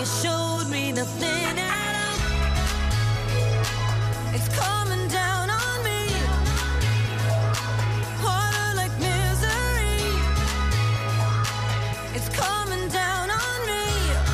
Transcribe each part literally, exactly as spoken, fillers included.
You showed me nothing at all. It's coming down on me. Harder like misery. It's coming down on me.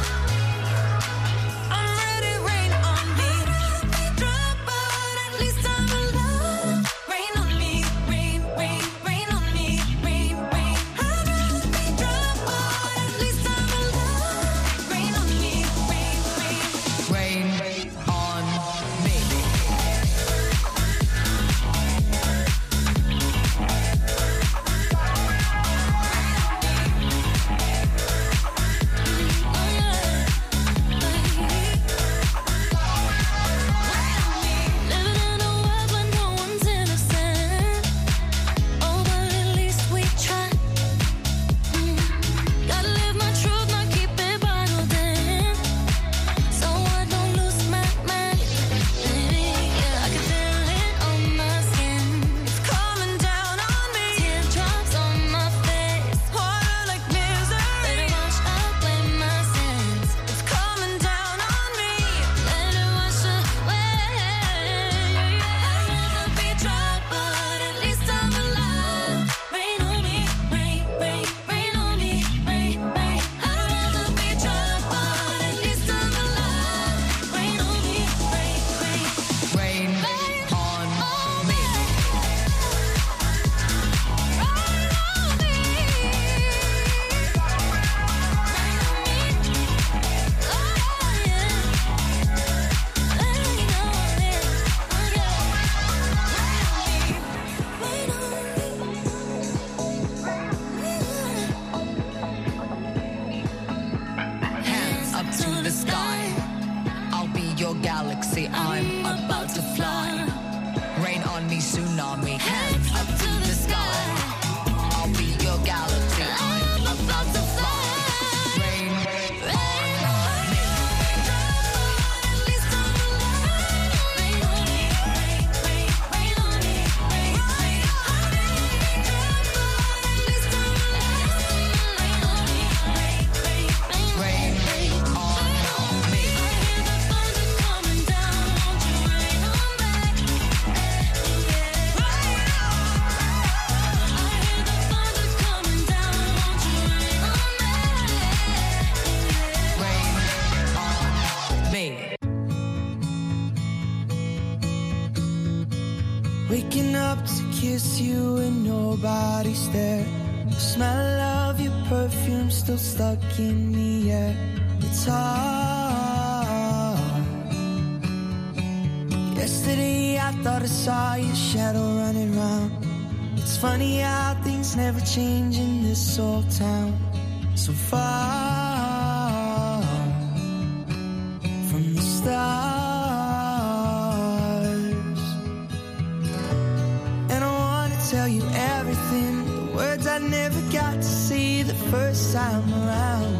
I'm ready, rain on me. Be drunk, but at least I'm alive. Rain on me, rain, rain, rain on me, rain, rain. I'd rather be drunk, but at least I'm alive. Rain on me, rain, rain. Rain on me. Living in a world where no one's innocent. Oh, but at least we try. Mm. Gotta live my truth, not keep it bottled in. So I don't lose my mind. Baby, yeah, I can feel it on my skin. It's coming down on me. Teardrops on my face. Harder like misery. Let it wash away my sins. It's coming down on me. Let it wash away. I'd rather be drunk, but at least I'm alive. Rain on me, rain, rain, rain on me, rain, rain. I'd rather be drunk, but at least I'm alive. Rain on me, rain, rain. Rain on me. Hands up to the sky. I'll be your galaxy. I'm about to fly. Rain on me, tsunami. Hands up to the sky. I'll be your galaxy. I'm about to fly. Rain on me. Rain on me. Rain on me. Waking up to kiss you and nobody's there. The smell of your perfume still stuck in the air. It's hard. Yesterday I thought I saw your shadow running round. It's funny how things never change in this old town. So far from the stars. And I wanna tell you everything, the words I never got to see the first time around.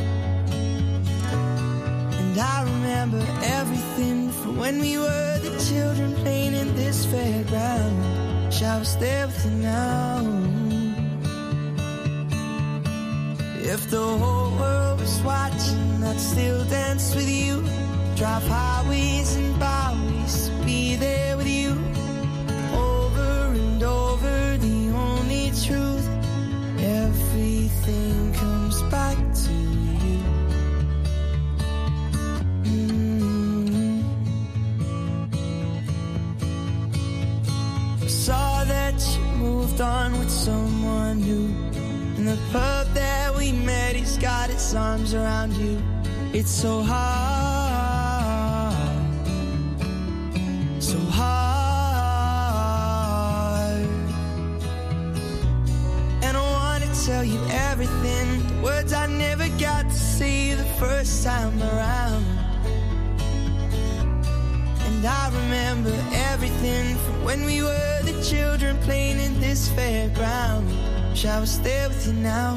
And I remember everything from when we were the children playing in this fairground. Wish I was there with you now. If the whole world was watching, I'd still dance with you. Drive highways and byways to be there with you. Over and over, the only truth. Everything comes back to you. Mm. I saw that you moved on with someone new. In the pub that we met, he's got his arms around you. It's so hard, so hard. And I wanna tell you everything, the words I never got to say the first time around. And I remember everything from when we were the children playing in this fairground. Wish I was there with you now.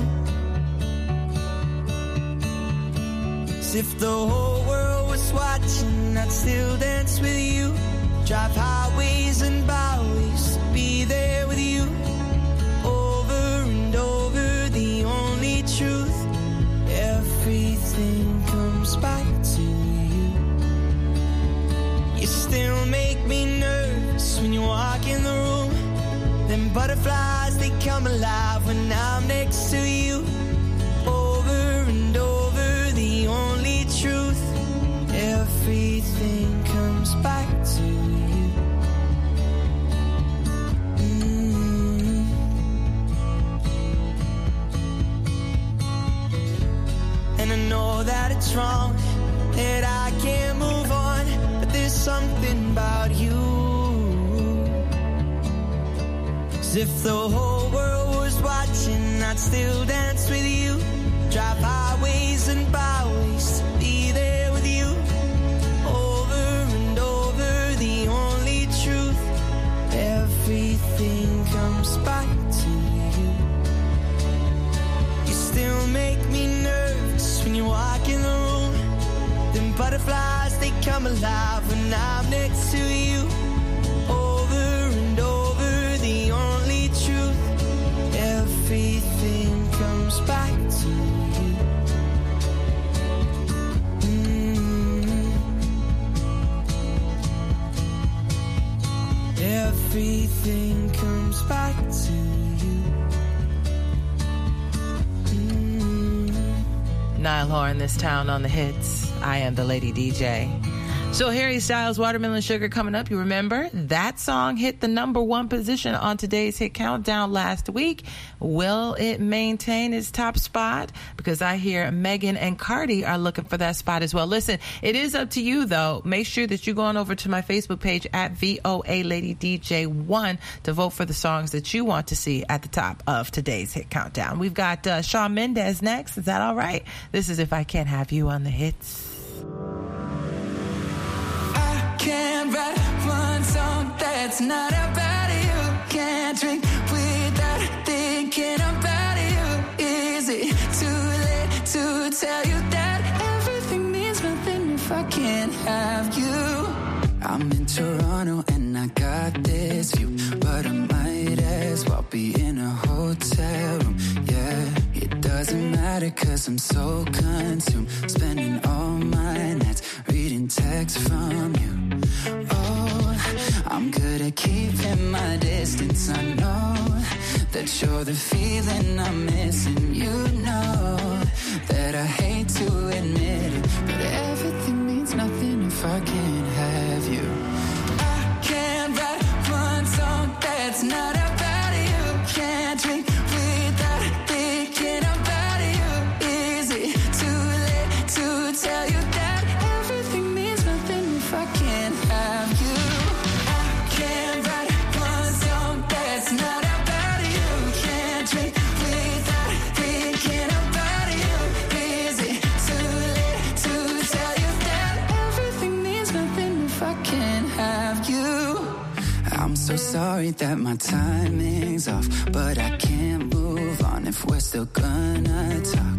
As if the whole world was watching, I'd still dance with you. Drive highways and byways to be there with you. Over and over, the only truth. Everything comes back Them butterflies, they come alive when I'm next to you. Over and over, the only truth. Everything comes back to you. Mm. And I know that it's wrong, that I can't move on, but there's something about you. As if the whole world was watching, I'd still dance with you. Drive highways and byways to be there with you. Over and over, the only truth. Everything comes back to you. You still make me nervous when you walk in the room. Them butterflies, they come alive when I'm next to you. Over and over, the only truth. Everything comes back to you. Mm. Everything comes back to you. Mm. Niall Horan, This Town on the Hits. I am the Lady D J. So Harry Styles, Watermelon Sugar coming up. You remember that song hit the number one position on today's hit countdown last week. Will it maintain its top spot? Because I hear Megan and Cardi are looking for that spot as well. Listen, it is up to you though. Make sure that you go on over to my Facebook page at V O A Lady D J one to vote for the songs that you want to see at the top of today's hit countdown. We've got uh, Shawn Mendes next. Is that all right? This is If I Can't Have You on the Hits. Can't write one song that's not about you. Can't drink without thinking about you. Is it too late to tell you that everything means nothing if I can't have you? I'm in Toronto and I got this view, but I might as well be in a hotel room. Yeah, it doesn't matter cause I'm so consumed, spending all my nights reading texts from you. Oh, I'm good at keeping my distance. I know that you're the feeling I'm missing. You know that I hate to admit it, but everything means nothing if I can't have you. I can't write one song that's not about you. Can't drink without thinking about you. Is it too late to tell you that everything means nothing if I can't have you? I can't write one song that's not about you. Can't drink without thinking about you. Is it too late to tell you that everything means nothing if I can't have you? I'm so sorry that my timing's off, but I can't move on if we're still gonna talk.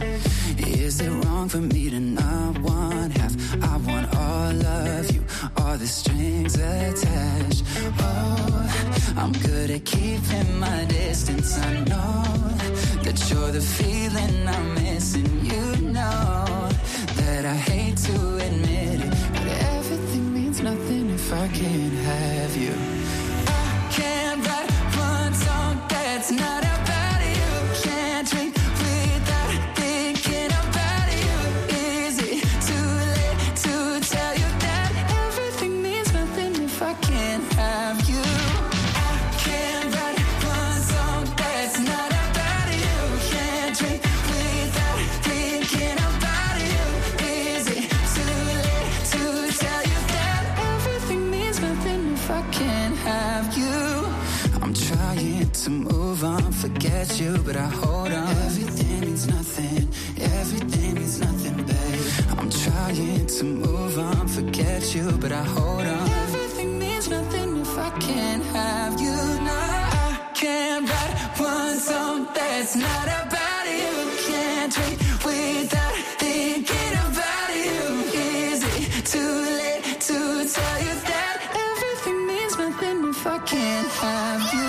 Is it wrong for me to not want half? I want all of you, all the strings attached. Oh, I'm good at keeping my distance. I know that you're the feeling I'm missing. You know that I hate to admit it, but everything means nothing if I can't have you. I can't write one song that's not about you. Can't drink without thinking about you. Is it too late to tell you that everything means nothing if I can't have you? I can't write one song that's not about you. Can't drink without thinking about you. Is it too late to tell you that everything means nothing if I can't have you? I'm trying to move on, forget you, but I hold on. Everything means nothing, everything means nothing, babe. I'm trying to move on, forget you, but I hold on. Everything means nothing if I can't have you. No, I can't write one song that's not about you. Can't drink without thinking about you. Is it too late to tell you that everything means nothing if I can't have you?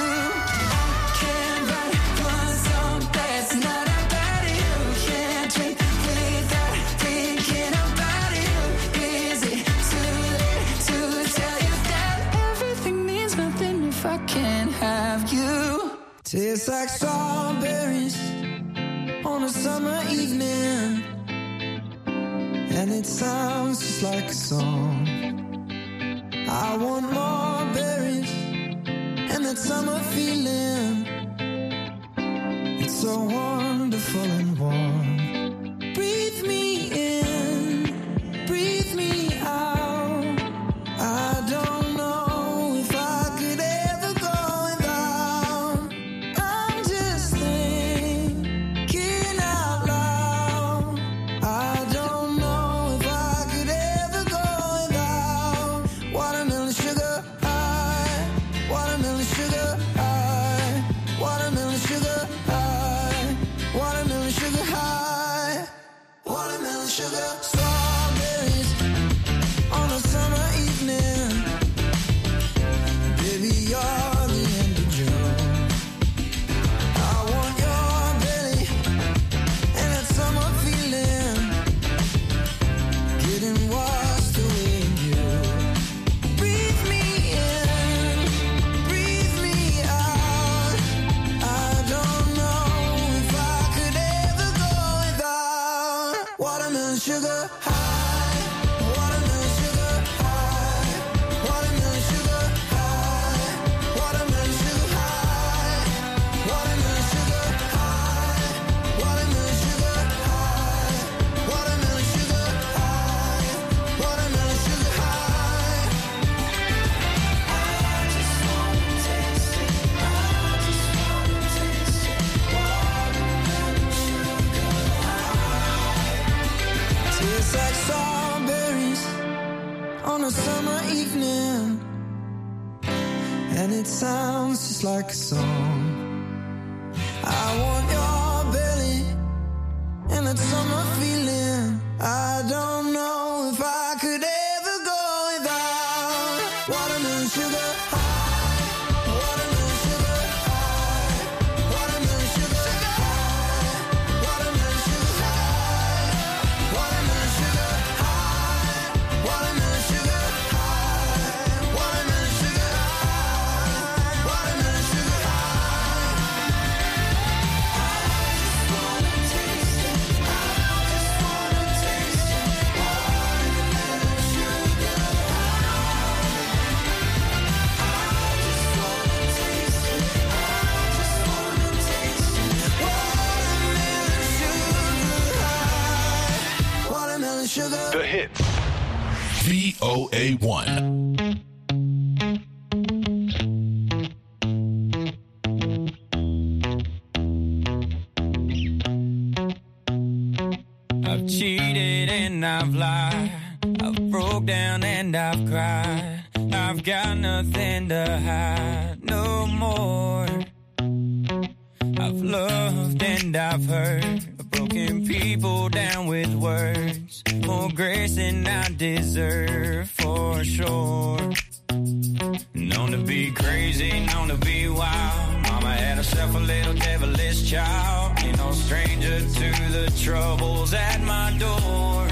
Have you? and it sounds just like a song. I want more berries and that summer feeling. It's so wonderful and warm. Breathe me in, breathe me out. I don't know if I could ever go without. I'm just thinking out loud. I don't know if I could ever go without watermelon sugar high, watermelon sugar high, watermelon sugar high, watermelon sugar high, watermelon sugar. Strawberries on a summer evening. Baby, you're the end of June. I want your belly and that summer feeling. Getting washed away in you. Breathe me in, breathe me out. I don't know if I could ever go without watermelon sugar high, watermelon sugar high, watermelon sugar high, watermelon sugar high, watermelon sugar high, watermelon sugar high, watermelon sugar high, watermelon sugar high. I just wanna taste it. I just wanna taste it. Watermelon sugar high. Tastes like strawberries on a summer evening, and it sounds just like a song. I want your belly and that summer feeling. I don't know if I could ever go without watermelon sugar high, watermelon sugar high, watermelon sugar high, watermelon sugar high, watermelon sugar high, watermelon sugar high, watermelon sugar high, watermelon sugar high. I just wanna taste it. I just wanna taste it. Watermelon sugar high. I just wanna taste it. I just wanna taste it. Watermelon sugar high. Watermelon sugar. The hits. V O A one. I've cheated and I've lied. I've broke down and I've cried. I've got nothing to hide no more. I've loved and I've hurt. I've broken people down with words. More grace than I deserve for sure. Known to be crazy, known to be wild. Mama had herself a little devilish child. Ain't no stranger to the troubles at my door.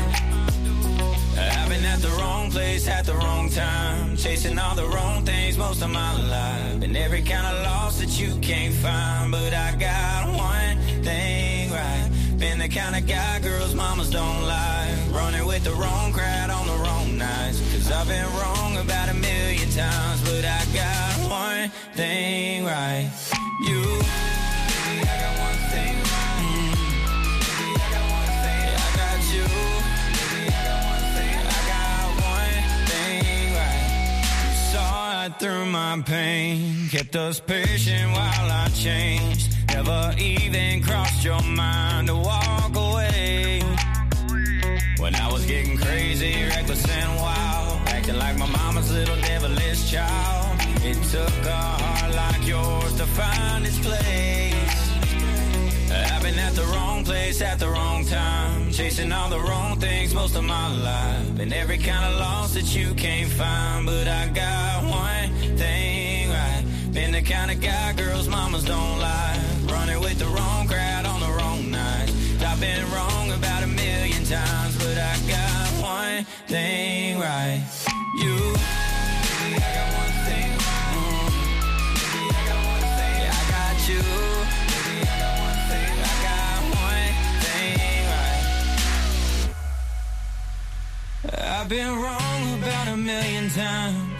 I've been at the wrong place at the wrong time, chasing all the wrong things most of my life. Been every kind of loss that you can't find, but I got one thing right. Been the kind of guy girls mamas don't like, running with the wrong crowd on the wrong nights. Cause I've been wrong about a million times, but I got one thing right. You, baby, I got one thing right. Mm. Baby, I got one thing. I got you. Baby, I got one thing. I got one thing right. You saw right through my pain, kept us patient while I changed. Never even crossed your mind to walk away. When I was getting crazy, reckless and wild, acting like my mama's little devilish child. It took a heart like yours to find its place. I've been at the wrong place at the wrong time, chasing all the wrong things most of my life. Been every kind of loss that you can't find, but I got one thing right. Been the kind of guy girls mamas don't like, running with the wrong crowd on the wrong nights. I've been wrong about a million times, but I got one thing right. You, baby, I got one thing right. Mm. Baby, I got one thing. I got you. Baby, I got one thing. I got one thing right. I've been wrong about a million times,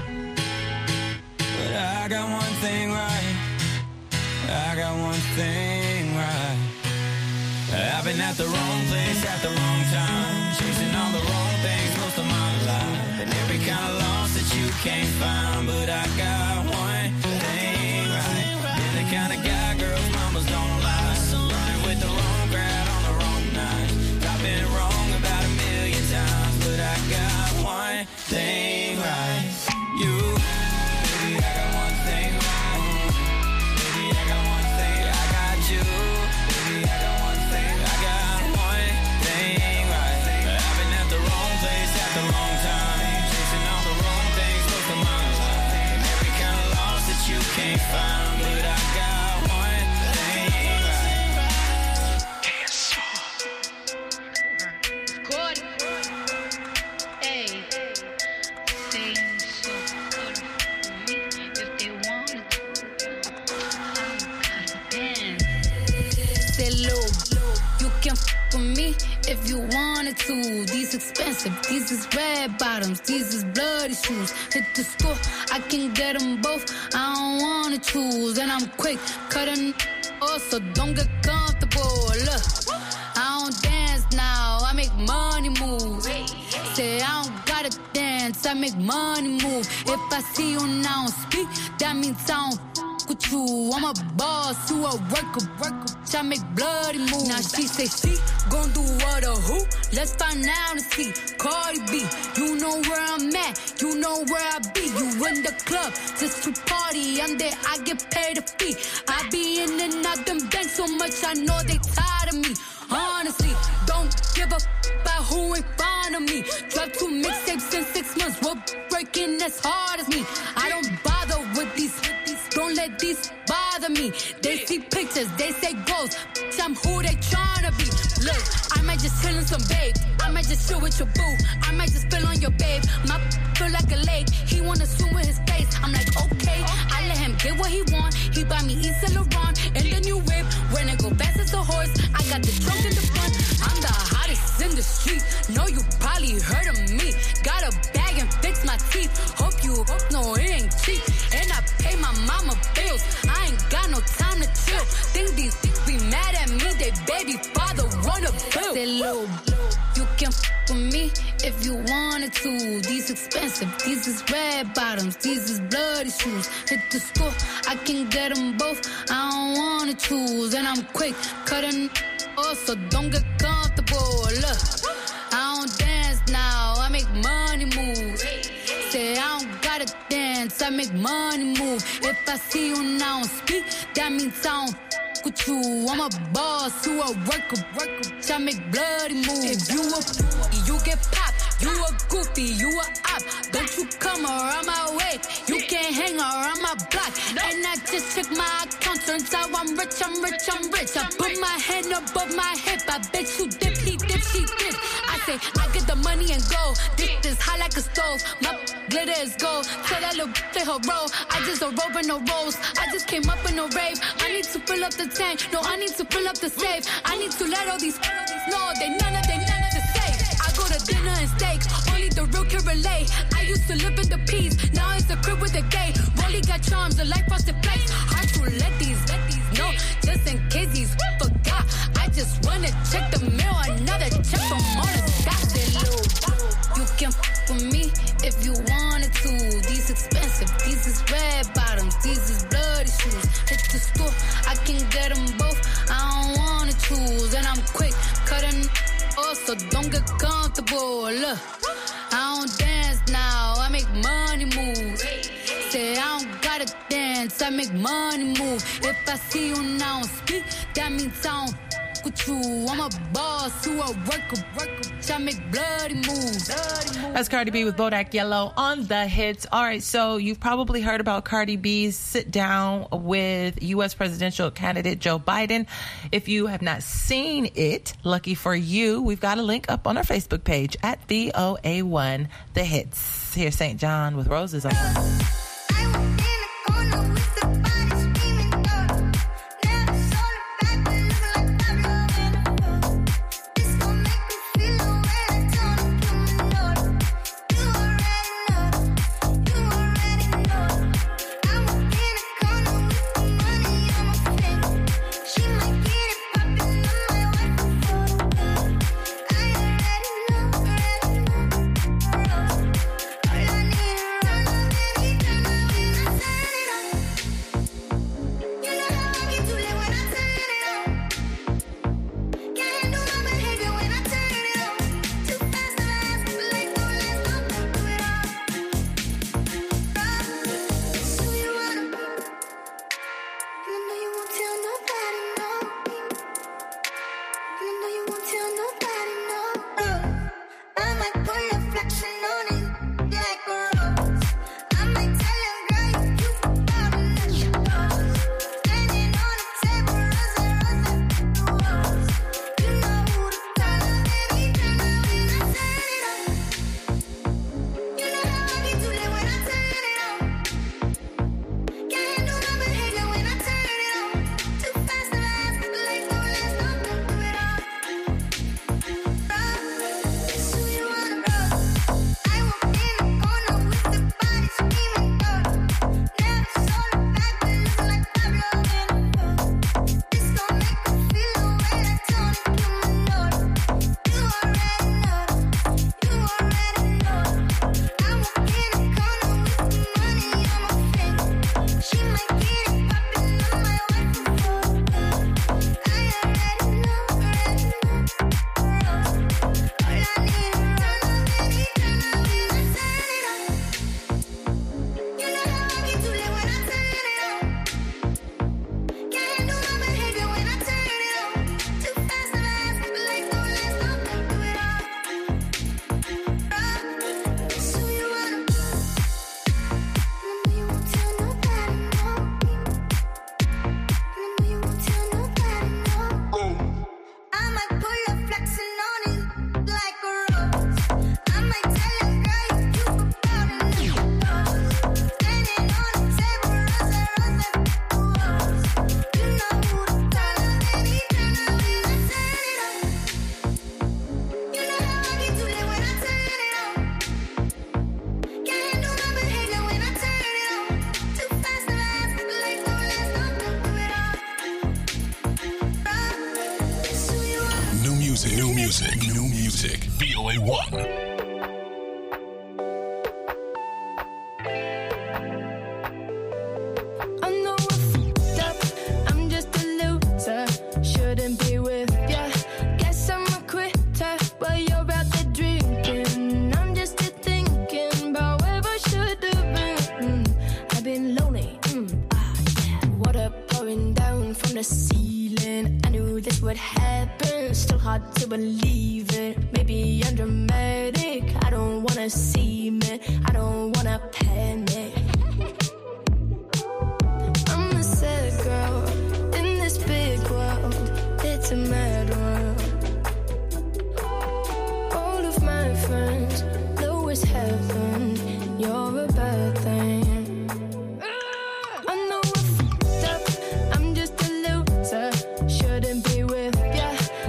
but I got one thing right. I got one thing right. I've been at the wrong place at the wrong time, chasing all the wrong things most of my life, and every kind of loss that you can't find. But I got one thing right. You're the kind of guy girls mamas don't lie, running with the wrong crowd on the wrong night. I've been wrong about a million times, but I got one thing right. You, baby, I got one thing right. Baby, I got one thing. I got you. Baby, I got one thing. I got one thing right. I've been at the wrong place at the wrong time, chasing all the wrong things most of my life, and every kind of loss that you can't find. But I got one thing right. Good. Hey, they so good for me if they wanted to. I'm kinda dance. Say low, you can f with me if you wanted to. These expensive, these is red bottoms, these is bloody shoes. Hit the store, I can get them both. I don't wanna choose, and I'm quick cutting off, so don't get comfortable. Look, I don't dance now, I make money move. Say I don't gotta dance, I make money move. If I see you now speak, that means I don't f- with you. I'm a boss, you a worker, worker. I make bloody moves. Now she say she gon' do what or who? Let's find out and see. Cardi B, you know where I'm at, you know where I be. You in the club just to party, I'm there, I get paid a fee. I be in and out them banks so much, I know they tired of me. Honestly, don't give a f- about who in front of me. Drop two mixtapes in six months, we're breaking as hard as me. I don't bother with these, don't let these bother me. They see pictures, they say goals, I'm who they tryna be. Look, I might just chill in some babe, I might just chill with your boo, I might just spill on your babe. My feel like a lake, he wanna swim with his face. I'm like, okay, I let him get what he want. He buy me East Saint Laurent and the new whip. When I go fast as a horse, I got the trunk in the front. I'm the hottest in the street, know you probably heard of me. Got a bag and fix my teeth, hope you hope no it ain't cheap. And I pay my mama bills, I ain't got no time to chill. Think these things be mad at me, they baby father wanna build. Say little, you can f with me if you wanted to. These expensive, these is red bottoms, these is bloody shoes. Hit the store, I can get them both, I don't wanna choose. And I'm quick cutting off, so don't get comfortable. Look, I don't dance now, I make money move. Say I don't gotta dance, I make money move. If I see you now speak, that means I don't f- with you. I'm a boss, you a worker, worker. I make bloody moves. If you a f- you get popped. You a goofy, you a op. Don't you come around my way. You can't hang around my block. And I just check my account, turns out I'm rich, I'm rich, I'm rich. I put my hand above my hip, I bet you dip, he dip, she dip. I say, I get the money and go. This is hot like a stove, my glitter is gold. Tell that little play her role, I just a rope and no rolls. I just came up in a rave, I need to fill up the tank. No, I need to fill up the safe. I need to let all these know they none of they none of the safe. I go to dinner and steak, only the real can relate. I used to live in the peas, now it's a crib with a gate. Rolly got charms, a life frosted flakes. Hard to let these, let these know, just in case these forgot. I just wanna check the mail, another check from all the stocks. You can f with me if you wanted to. These expensive, these is red bottoms, these is bloody shoes. Hit the store, I can get them both, I don't wanna choose. And I'm quick cutting off, so don't get comfortable. Look, I don't dance now, I make money move. Say I don't gotta dance, I make money move. If I see you now speak, that means I don't with you. I'm a boss, you a worker, worker. I make bloody moves. That's Cardi B with Bodak Yellow on the hits. All right, so you've probably heard about Cardi B's sit down with U S presidential candidate Joe Biden. If you have not seen it, lucky for you, we've got a link up on our Facebook page at V O A one The Hits. Here's Saint John with Roses on. This gon' make me feel the way I don't know. music. New music. V O A one. To believe it, maybe I'm dramatic. I don't wanna see it, I don't wanna panic. I'm a sad girl in this big world. It's a mad world. All of my friends know it's heaven. You're a bad thing. I know I fucked up. I'm just a loser. Shouldn't be with ya.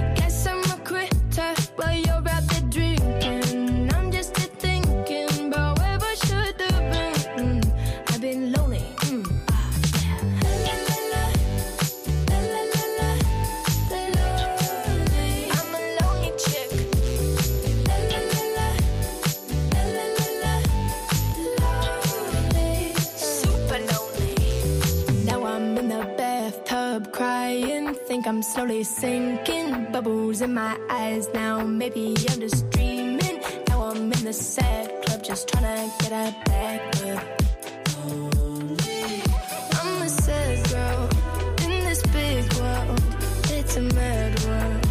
While you're out there drinking, I'm just thinking about where I should have been. Mm, I've been lonely. Mm, ah, yeah. La, la, la, la, la, la, la, la, lonely. I'm a lonely chick. La, la, la, la, la, la, la, la, lonely. Super lonely. Now I'm in the bathtub crying. Think I'm slowly sinking. Bubbles in my eyes now, maybe I'm just dreaming. Now I'm in the sad club, just trying to get a back up. I'm a sad girl in this big world. It's a mad world.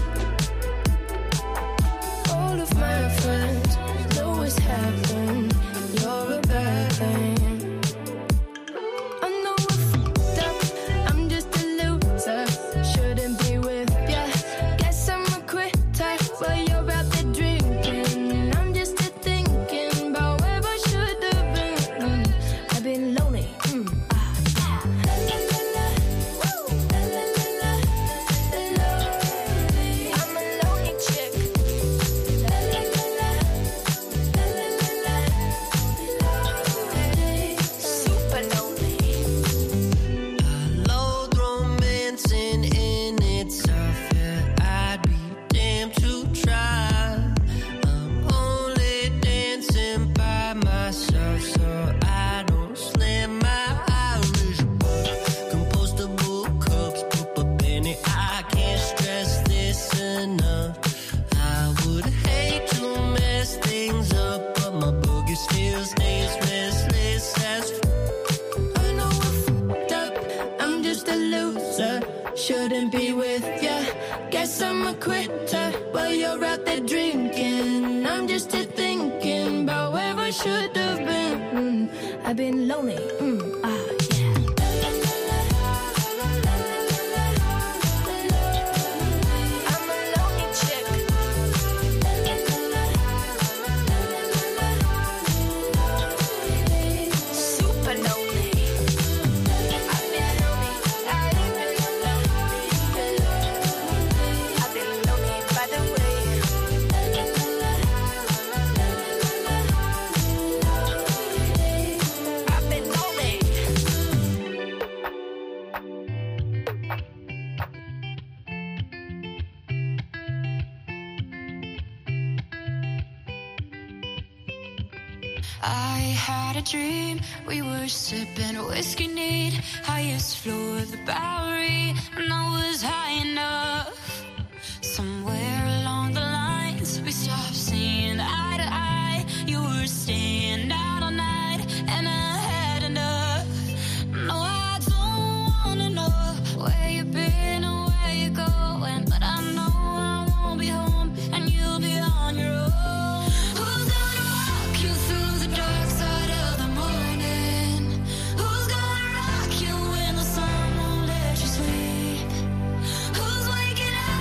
All of my friends know it's happened. You're a bad thing. I know I fucked up. I'm just a loser. Shouldn't be with ya. While you're out there drinking, I'm just thinking about where I should have been. Mm, I've been lonely. Mm, ah, yeah. La, la, la, la. Woo. La, la, la, la. Lonely. I'm a lonely chick. La, la, la, la. La, la, la, la. Lonely. Super lonely. I loathe romancing in itself. Yeah, I'd be damned to try. I'm only dancing by myself, so I don't slam my Irish bar. Compostable cups, pop a penny. I can't stress this enough. I would hate to mess things up, but my boogie still stays restless as f- I know I fucked up. I'm just a loser. Shouldn't be with ya. Guess I'm a quitter. While you're out there drinking, I'm just here thinking about where I should have been. Mm, I've been lonely. Mm, ah, yeah. I'm a lonely chick. Super lonely. I've been lonely. I've been lonely. I've been lonely by the way. I've been lonely. I had a dream, we were sipping whiskey neat, highest floor of the Bowery, and I was high enough. Somewhere along the lines, we stopped seeing eye to eye. You were staying out all night, and I had enough. No, I don't wanna know where you've been or where you're going, but I know I won't be home, and you'll be on your own. Who's gonna walk you through the dark side of the morning? Who's gonna rock you when the sun won't let you sleep? Who's waking up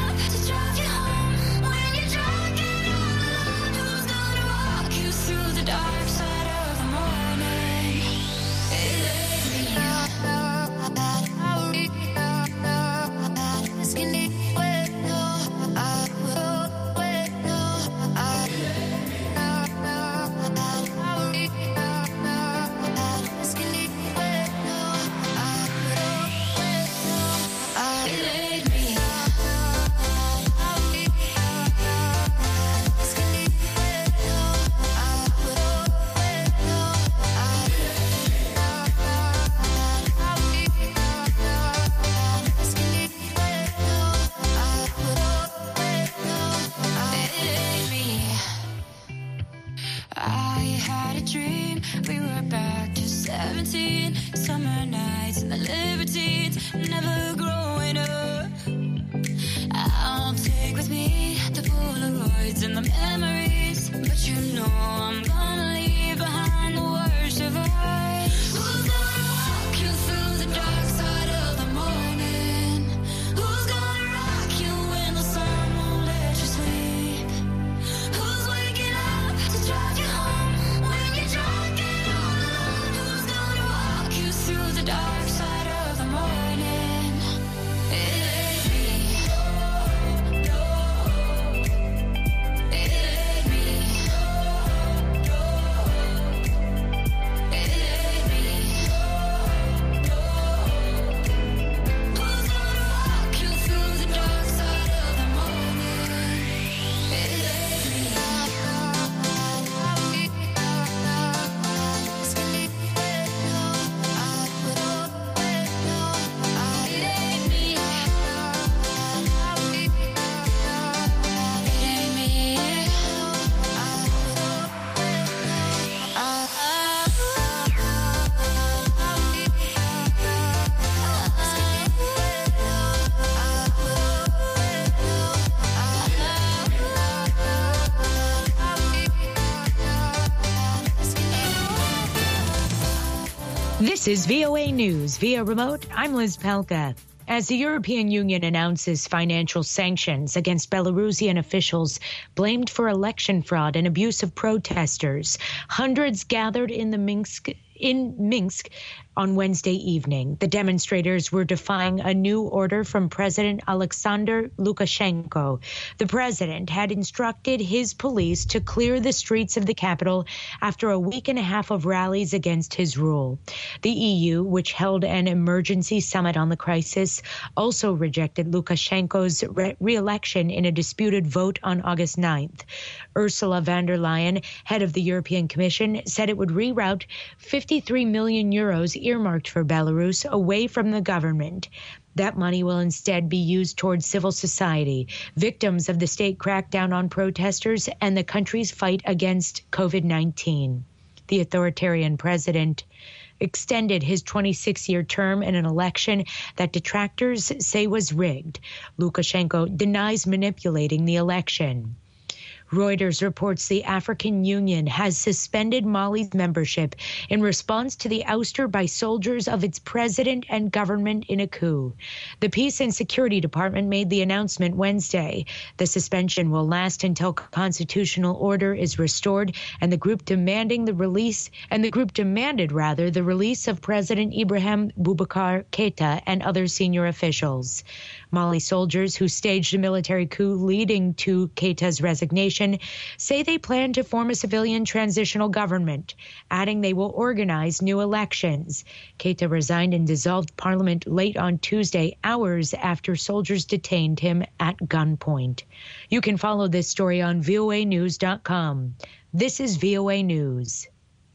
I had a dream, we were back to seventeen. Summer nights and the libertines, never growing up. I'll take with me the Polaroids and the memories, but you know I'm gonna leave behind the worst of us. Who's gonna walk you through the dark side of the morning? Who's gonna rock you when the sun won't let you sleep? Who's waking up to drive you home when you're drunk and all alone? Who's gonna walk you through the dark side of the morning? It ain't me. No, no. It ain't me. No, no. It ain't me. No, no. Who's gonna walk you through the dark side of the morning? It ain't me. This is V O A News via remote. I'm Liz Pelka. As the European Union announces financial sanctions against Belarusian officials blamed for election fraud and abuse of protesters, hundreds gathered in the Minsk in Minsk on Wednesday evening. The demonstrators were defying a new order from President Alexander Lukashenko. The president had instructed his police to clear the streets of the capital after a week and a half of rallies against his rule. The E U, which held an emergency summit on the crisis, also rejected Lukashenko's re- re-election in a disputed vote on August ninth. Ursula von der Leyen, head of the European Commission, said it would reroute fifty-three million euros earmarked for Belarus away from the government. That money will instead be used towards civil society, victims of the state crackdown on protesters, and the country's fight against COVID nineteen. The authoritarian president extended his twenty-six-year term in an election that detractors say was rigged. Lukashenko denies manipulating the election. Reuters reports the African Union has suspended Mali's membership in response to the ouster by soldiers of its president and government in a coup. The Peace and Security Department made the announcement Wednesday. The suspension will last until constitutional order is restored, and the group demanding the release and the group demanded rather the release of President Ibrahim Boubacar Keita and other senior officials. Mali soldiers who staged a military coup leading to Keita's resignation say they plan to form a civilian transitional government, adding they will organize new elections. Keita resigned and dissolved parliament late on Tuesday, hours after soldiers detained him at gunpoint. You can follow this story on V O A news dot com. This is V O A News.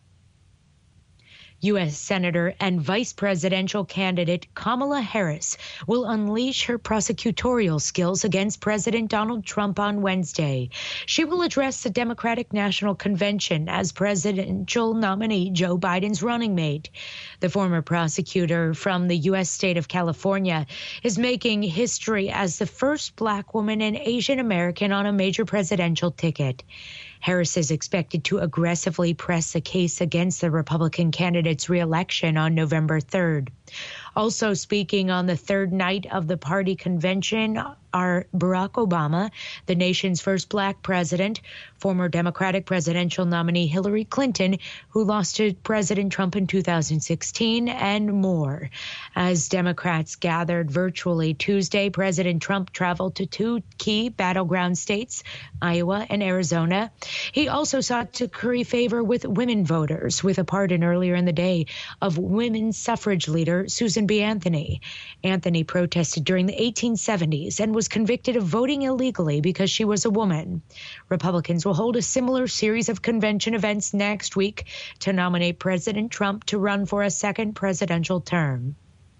U S Senator and Vice Presidential candidate Kamala Harris will unleash her prosecutorial skills against President Donald Trump on Wednesday. She will address the Democratic National Convention as presidential nominee Joe Biden's running mate. The former prosecutor from the U S state of California is making history as the first black woman and Asian American on a major presidential ticket. Harris is expected to aggressively press the case against the Republican candidate's re-election on November third. Also speaking on the third night of the party convention are Barack Obama, the nation's first black president, former Democratic presidential nominee Hillary Clinton, who lost to President Trump in two thousand sixteen, and more. As Democrats gathered virtually Tuesday, President Trump traveled to two key battleground states, Iowa and Arizona. He also sought to curry favor with women voters, with a pardon earlier in the day of women's suffrage leader Susan B. Anthony. Anthony protested during the eighteen seventies and was convicted of voting illegally because she was a woman. Republicans will hold a similar series of convention events next week to nominate President Trump to run for a second presidential term.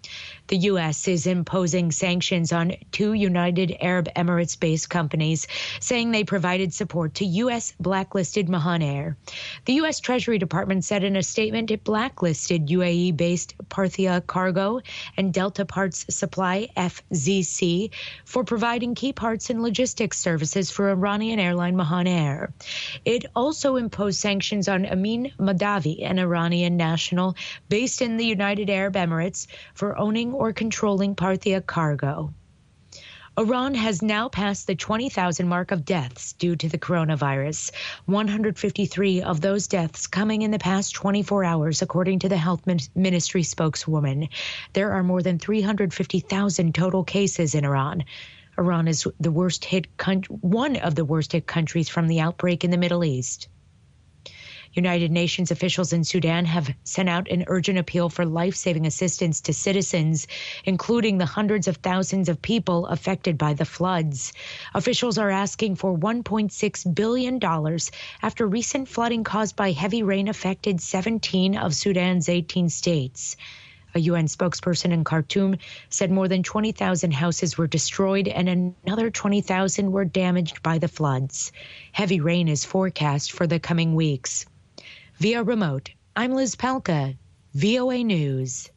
The U S is imposing sanctions on two United Arab Emirates-based companies, saying they provided support to U S blacklisted Mahan Air. The U S Treasury Department said in a statement it blacklisted U A E-based Parthia Cargo and Delta Parts Supply, F Z C, for providing key parts and logistics services for Iranian airline Mahan Air. It also imposed sanctions on Amin Madavi, an Iranian national based in the United Arab Emirates, for owning or controlling Parthia Cargo. Iran has now passed the twenty thousand mark of deaths due to the coronavirus, one hundred fifty-three of those deaths coming in the past twenty-four hours, according to the health ministry spokeswoman. There are more than three hundred fifty thousand total cases in Iran. Iran is the worst hit con- one of the worst hit countries from the outbreak in the Middle East. United Nations officials in Sudan have sent out an urgent appeal for life-saving assistance to citizens, including the hundreds of thousands of people affected by the floods. Officials are asking for one point six billion dollars after recent flooding caused by heavy rain affected seventeen of Sudan's eighteen states. A U N spokesperson in Khartoum said more than twenty thousand houses were destroyed and another twenty thousand were damaged by the floods. Heavy rain is forecast for the coming weeks. Via remote, I'm Liz Palka, V O A News.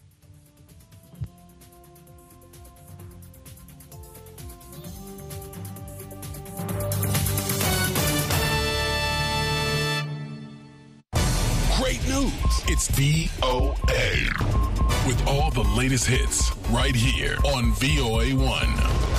Great news. It's V O A. With all the latest hits right here on V O A one.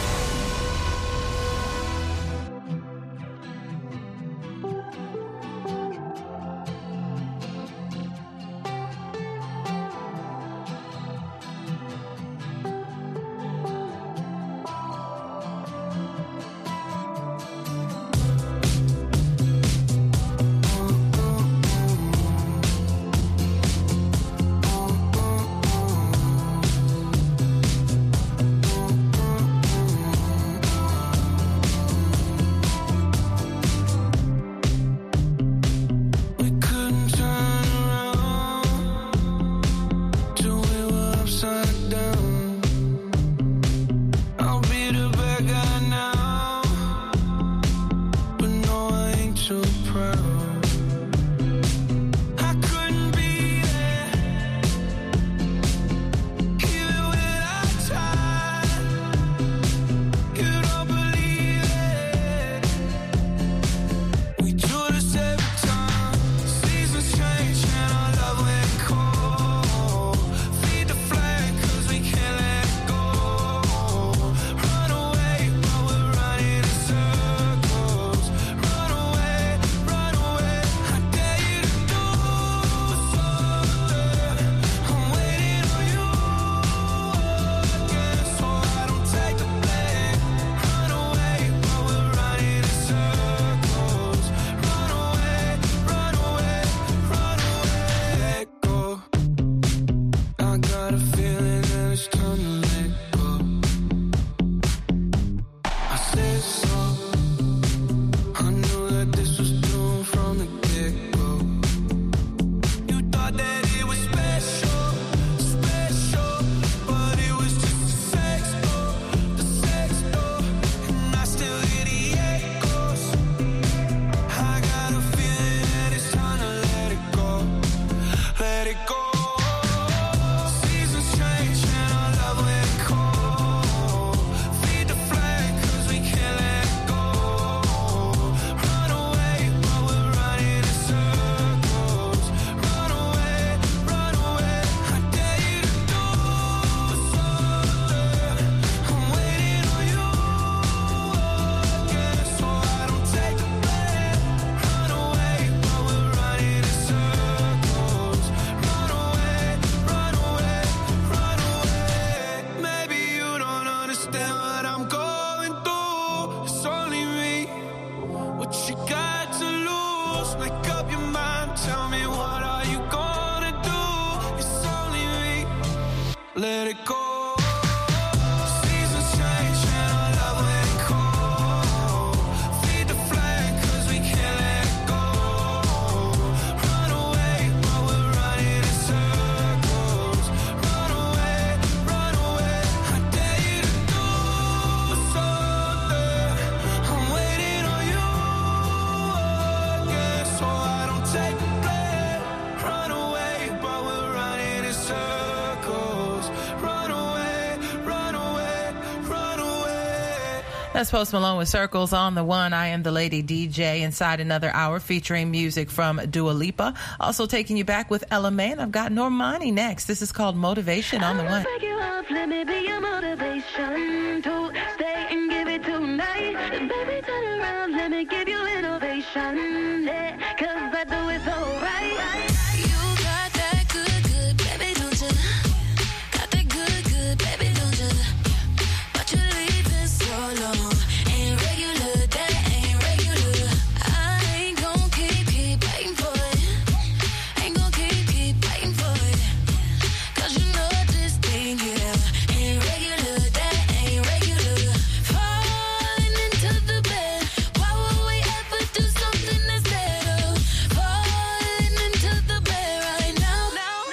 That's Post Malone with Circles on the One. I am the Lady D J. Inside another hour featuring music from Dua Lipa. Also taking you back with Ella May, and I've got Normani next. This is called Motivation on the One. Break you off, let me be your motivation to stay and give it tonight. Baby, turn around, let me give you innovation. Yeah, cause I do it so right. You got that good, good, baby, don't you? Got that good, good, baby, don't you? But you leaving so long. Ain't regular, that ain't regular. I ain't gon' keep, keep waiting for it. Ain't gon' keep, keep waiting for it. Cause you know this thing, yeah. Ain't regular, that ain't regular. Falling into the bed. Why would we ever do something instead of falling into the bed right now?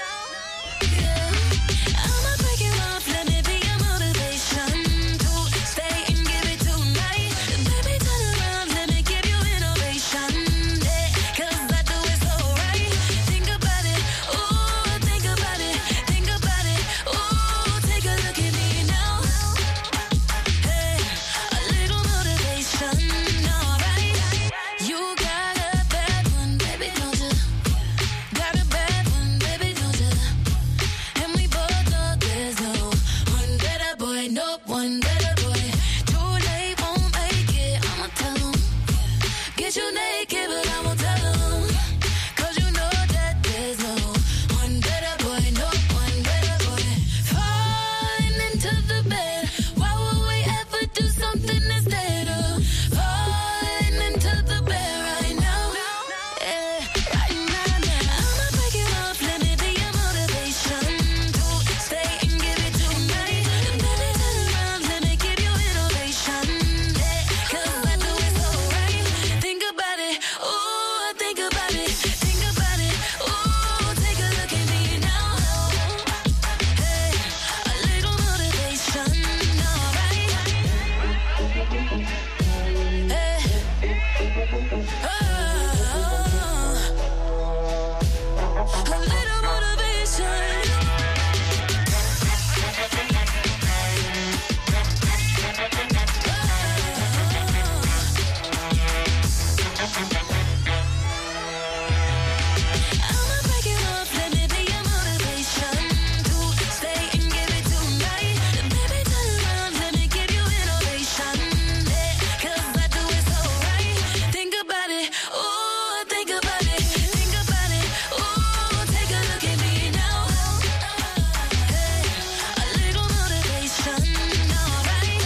Yeah. I'ma break you off, let me be your motivation to stay and give it tonight. Baby, turn around, let me give you innovation. Yeah, cause I do it so right. Think about it, ooh, think about it, think about it, ooh, take a look at me now. Hey, a little motivation, alright. You got a bad one, baby, don't you? Got a bad one, baby, don't you? And we both know there's no one better boy, no one better boy. Too late, won't make it, I'ma tell 'em. Get you naked, but I won't tell 'em. Cause you know that there's no one better boy, no one better boy. Falling into the bed, why would we ever do something instead of falling into the bed right now? Yeah, right now, now. I'ma break you off, let me be your motivation to stay and give it tonight. Baby, turn around, let me give you innovation. Yeah, cause I do it so right. Think about it, ooh, think about it, think about it, ooh, take a look at me now. Hey, a little motivation, alright. Hey, oh, a little motivation. I'ma break you off, let me be your motivation to stay and give it tonight. Baby, turn around, let me give you innovation. Yeah, cause I do it so right. Think about it, ooh, think about it, think about it, ooh, take a look at me now. Hey, a little motivation, alright.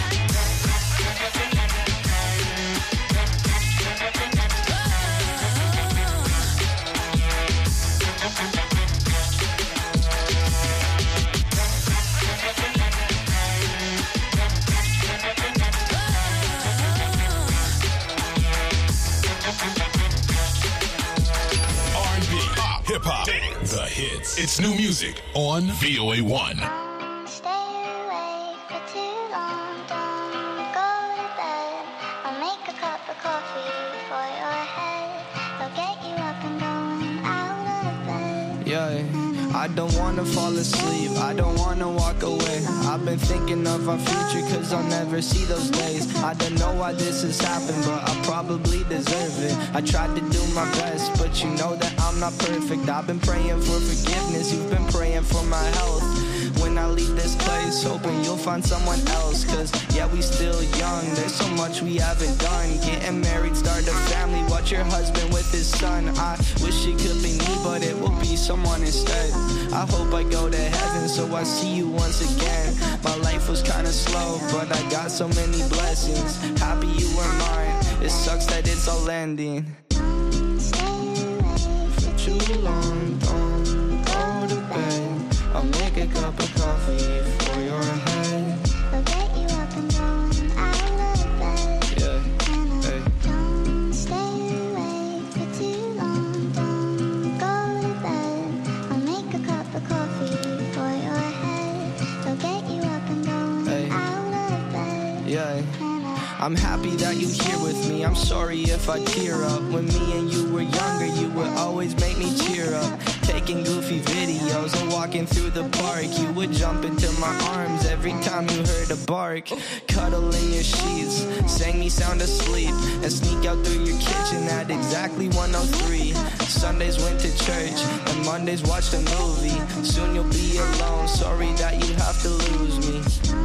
R and B, pop, hip hop, dance, the hits. It's new music on V O A one. Don't stay awake for too long. Don't go to bed. I'll make a cup of coffee for your head. I'll get you up and going out of bed. Yeah, I don't wanna fall asleep, I don't wanna walk away. I've been thinking of our future cause I'll never see those days. I don't know why this has happened, but I probably deserve it. I tried to do my best, but you know that I'm not perfect. I've been praying for forgiveness, you've been praying for my health. When I leave this place, hoping you'll find someone else. Cause yeah, we still young, there's so much we haven't done. Getting married, start a family, watch your husband with his son. I wish it could be me, but it will be someone instead. I hope I go to heaven so I see you once again. My life was kinda slow, but I got so many blessings. Happy you were mine, it sucks that it's all ending. Don't stay awake For too long, don't go to bed. I'll make a cup of coffee for your head. I'll get you up and going out of bed. Yeah, And I hey. don't stay awake for too long. Don't go to bed. I'll make a cup of coffee for your head. I'll get you up and going Hey. out of bed. Yeah. And I I'm happy that you here with me. I'm sorry if I tear up. When me and you were younger, you would always make me cheer up. Take making goofy videos or walking through the park. You would jump into my arms every time you heard a bark. Cuddle in your sheets, sang me sound asleep, and sneak out through your kitchen at exactly one oh three. Sundays went to church, and Mondays watched a movie. Soon you'll be alone, sorry that you have to lose me.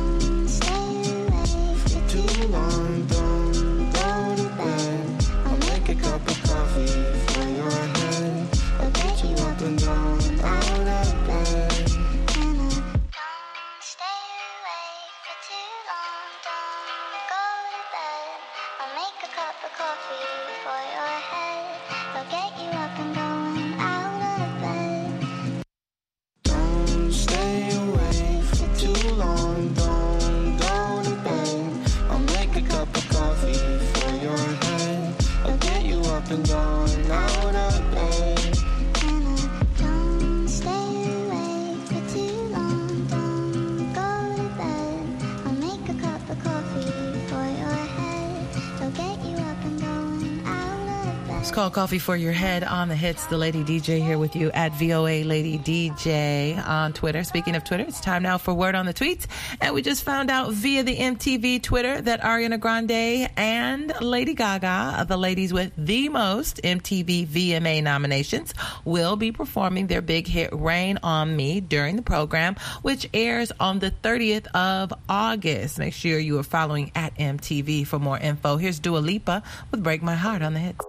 For too long, don't go to bed. I'll make a cup of coffee for your head. I'll get you up and down, out of bed. Don't stay awake for too long. Don't go to bed. I'll make a cup of coffee for your head. I'll get you up and going out of bed. Don't stay awake for too long. Don't go to bed. I'll make a cup of coffee for your head. I'll get you up and going out of bed. Don't stay awake for too long. Don't go to bed. I'll make a cup of coffee for your head. I'll get you up and going out of bed. It's called Coffee for Your Head on the Hits. The Lady D J here with you at V O A Lady D J on Twitter. Speaking of Twitter, it's time now for Word on the Tweets. And we just found out via the M T V Twitter that Ariana Grande and Lady Gaga, the ladies with the most M T V V M A nominations, will be performing their big hit Rain on Me during the program, which airs on the thirtieth of August. Make sure you are following at M T V for more info. Here's Dua Lipa with Break My Heart on the Hits.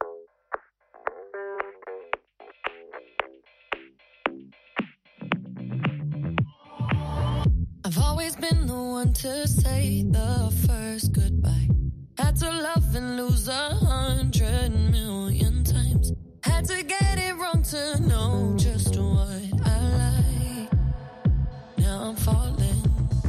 I've always been the one to say the first goodbye. Had to love and lose a hundred million times. Had to get it wrong to know just what I like. Now I'm falling.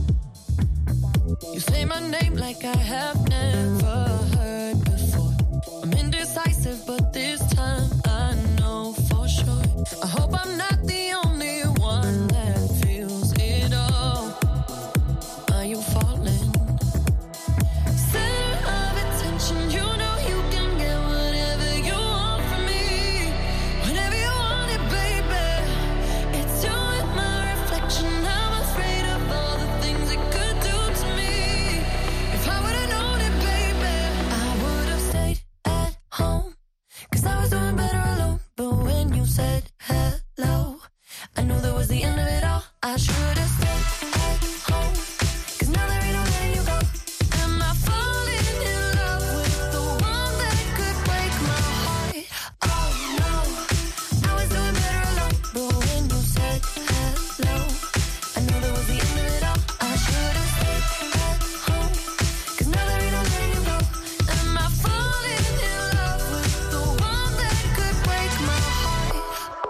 You say my name like I have never heard before. I'm indecisive, but this time I know for sure. I hope I'm not the only one that feels it all. Are you falling? Center of attention, you know you can get whatever you want from me. Whenever you want it, baby. It's you and my reflection. I'm afraid of all the things it could do to me. If I would've known it, baby, I would've stayed at home. Cause I was doing better alone. But when you said hello, I knew that was the end of it all. I should've stayed at home. Cause now there ain't no letting you go. Am I falling in love with the one that could break my heart? Oh no, I was doing better alone. But when you said hello, I knew that was the end of it all. I should've stayed at home. Cause now there ain't no letting you go. Am I falling in love with the one that could break my heart?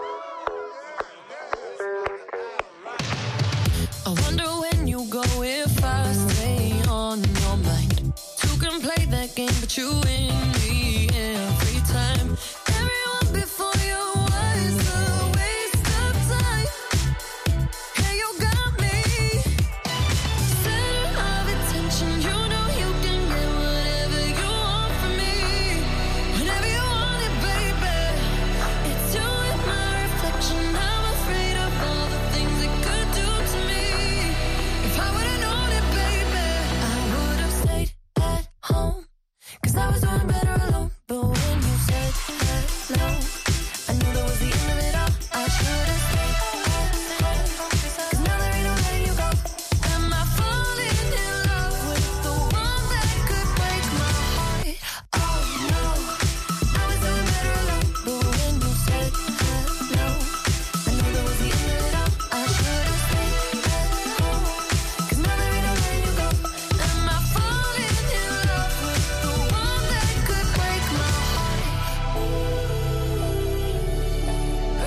I wonder when you go if I stay on your mind. Two can play that game, but you win me every time. Everyone before you was a waste of time. Yeah, you got me. Center of attention, you know you can get whatever you want from me. Whenever you want it, baby. It's you and my reflection. I'm afraid of all the things it could do to me. If I would've known it, baby, I would've stayed at home. Cause I was doing better alone. But when you said hello, I knew that was the end of it all. I should've stayed at home. Cause now there ain't no letting you go. Am I falling in love with the one that could break my heart? Oh no, I was doing better alone. But when you said hello, I knew that was the end of it all. I should've stayed at home. Cause now there ain't no letting you go. Am I falling in love with the one that could break my heart?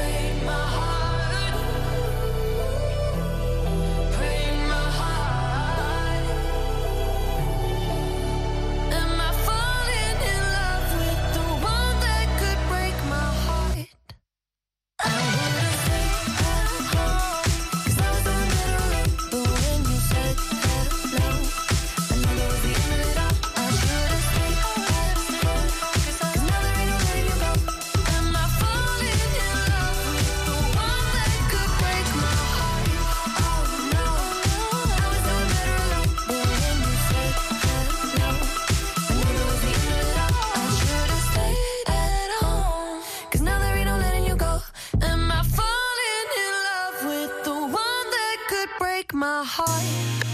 my heart.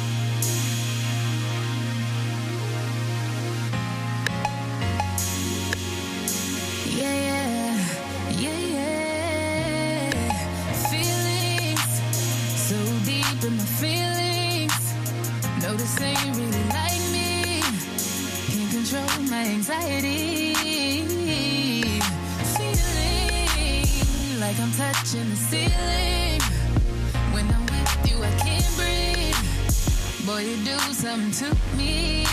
Yeah, yeah, yeah, yeah. Feelings so deep in my feelings. No, this ain't really like me. Can't control my anxiety. Feeling like I'm touching the ceiling. When I'm with you, I can't breathe. Boy, you do something to me.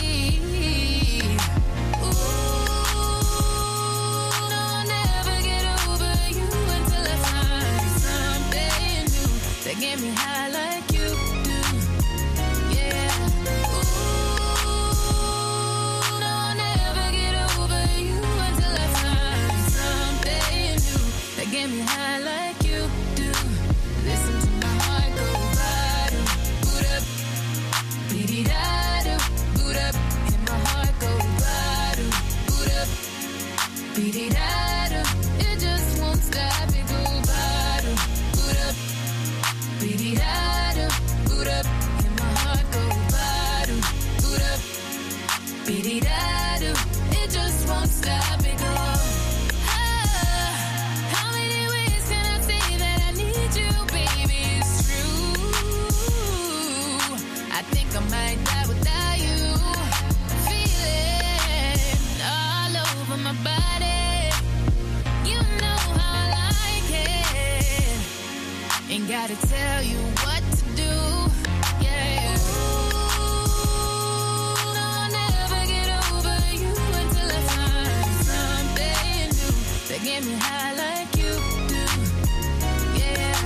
Get me high like you do, yeah. Ooh, no, I'll never get over you until I find something new that get me high like you do. Listen to my heart go bottom, boot up, beady-da-do, boot up, and my heart go bottom, boot up, beady-da-do. It just won't stop, it go bottom, boot up. Beady-da-do, boot up, and my heart go bottom, boot up, beady-da-do, it just won't stop, it go. Ah, how many ways can I say that I need you, baby, it's true. I think I might die without you. Feeling all over my body. You know how I like it. Ain't gotta tell you what to do, yeah. Ooh, no, I'll never get over you until I find something new that get me high like you do, yeah.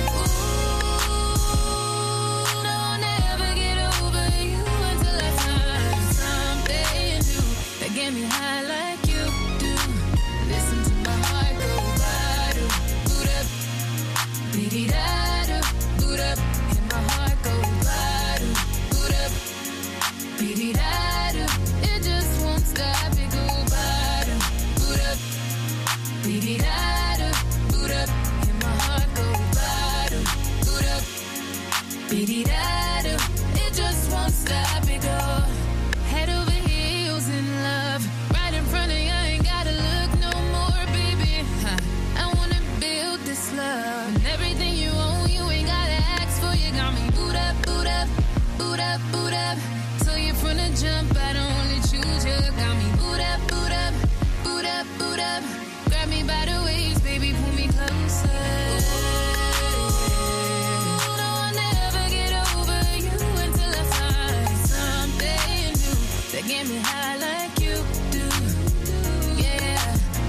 Ooh, no, I'll never get over you until I find something new that get me high like you do. Listen to my heart go bottom, boot up, beady-da-do, boot up, and my heart go bottom, boot up, beady-da-do. It just won't stop, it go bottom, boot up, beady-da-do, boot up, and my heart go bottom, boot up, beady-da-do. It just won't stop, it go. Head over heels in love, right in front of you, I ain't gotta look no more, baby. Huh. I wanna build this love, and everything you own, you ain't gotta ask for. You got me boot up, boot up, boot up, boot up. So you from the jump, I don't only choose you. Got me boot up, boot up, boot up, boot up. Grab me by the waist, baby, pull me closer. Ooh, no, I'll never get over you until I find something new that get me high like you do, yeah.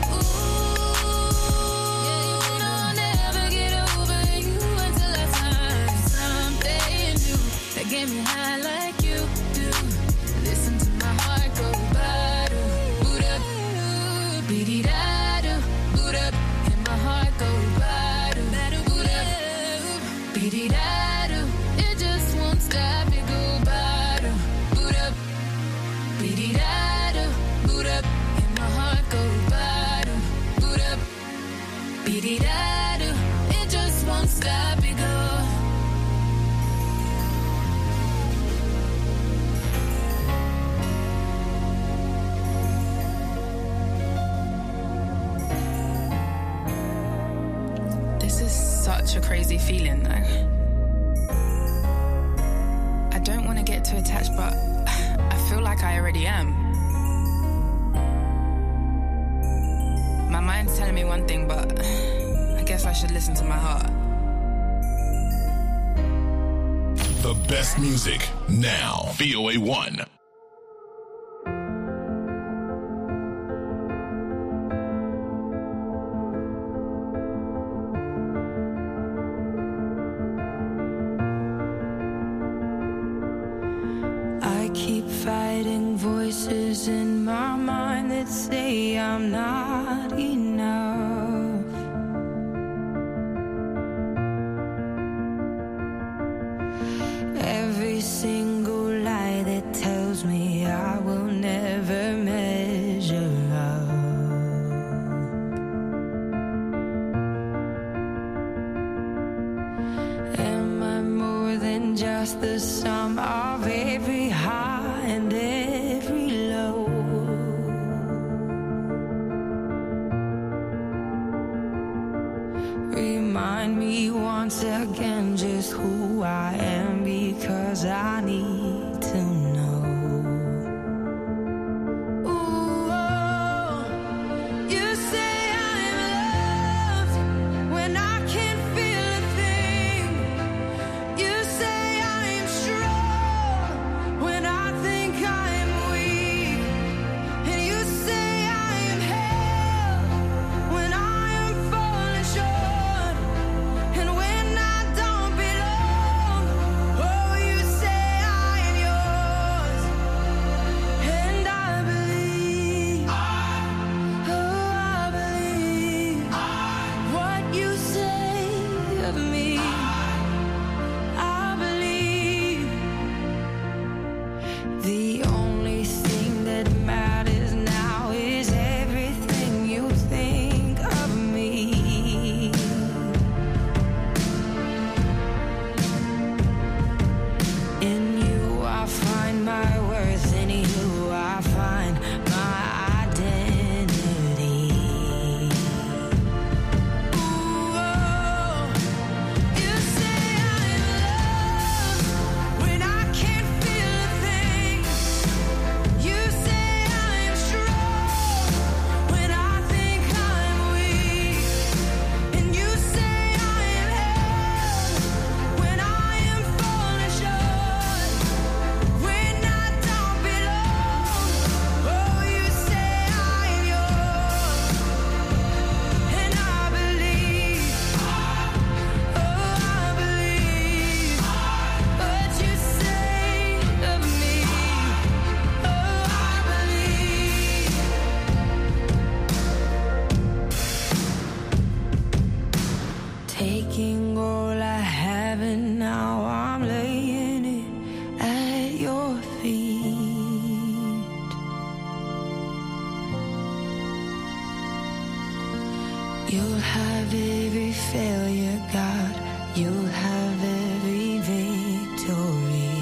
Get me high like you do. Listen to my heart go bottom, boot up, beady-da-do, boot up, and my heart go bottom, boot up, beady-da-do. It just won't stop, it go bottom, boot up, beady-da-do, boot up, and my heart go bottom, boot up, beady-da-do. It just won't stop, it go. Such a crazy feeling though. I don't want to get too attached, but I feel like I already am. My mind's telling me one thing, but I guess I should listen to my heart. The best music now. V O A one. Voices in my mind that say I'm not enough. Every single lie that tells me I will never measure up. Am I more than just just the sum of every high and every low. Remind me once again just who I am, because I need to know. Ooh, oh, you say I'm loved when I can't feel a thing. You say I'm strong when I think I'm weak. And you say I am held when I am falling short. And when I don't belong, oh, you say I am yours. And I believe, oh, I believe what you say of me. I believe the only thing that matters now is everything you think of me. In you I find my worth, in you I find my identity. Ooh, oh, you say I'm loved when I can't feel a thing. You say I'm strong when I think I'm weak. And you say I am held when I am falling short. When I don't belong, oh, you say I am yours. And I believe, oh, I believe what you say of me. Oh, I believe. Taking all I have and now I'm laying it at your feet. You'll have every failure, God. You'll have every victory.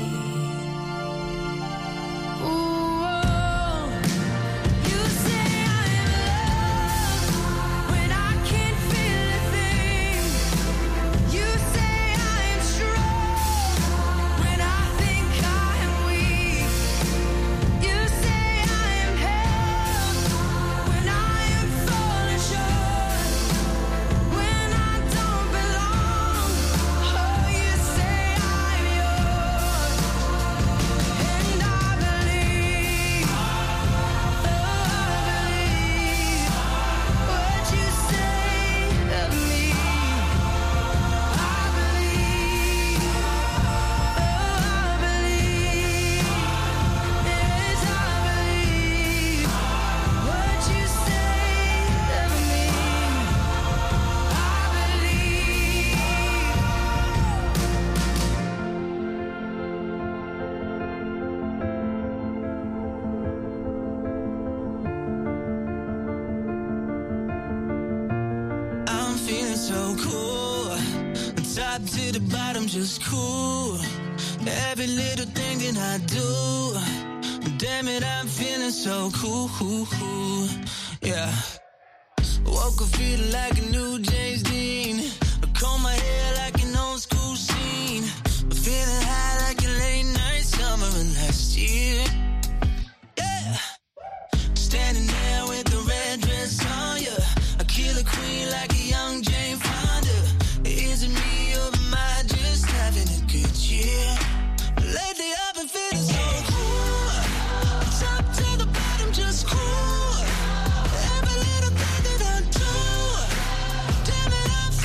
Ooh, oh, you say I'm loved when I can't feel a thing. You say I'm strong when I think I'm weak. You say I am held when I am falling short. When I don't belong, oh, you say I'm yours. And I believe, oh, I believe what you say of me. I believe, oh, I believe, yes, I believe what you say of me. I believe. I'm feeling so cool. Top to the bottom, just cool. Every little thing that I do, damn it, I'm feeling so cool. Yeah. Woke up feeling like a new James Dean. I comb my hair like an old school scene. Feeling high like a late night summer of last year. Yeah. Standing there with the red dress on ya. I kill a queen like a young Jane Fonda. Is it me or am I just having a good year? Lately I've been feeling so cool. Top to the bottom, just cool. Every little thing that I do, damn it, I'm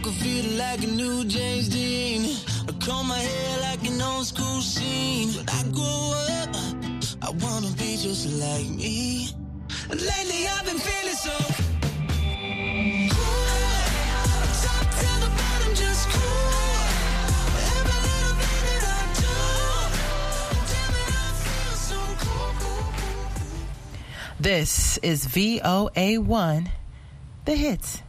walk a feeling like a new James Dean. I comb my hair like an old school scene. When I grow up, I wanna be just like me. And lately I've been feeling so cool. Top to the bottom, just cool. Every little thing that I do, damn it, I feel so cool. This is V O A one, The Hits.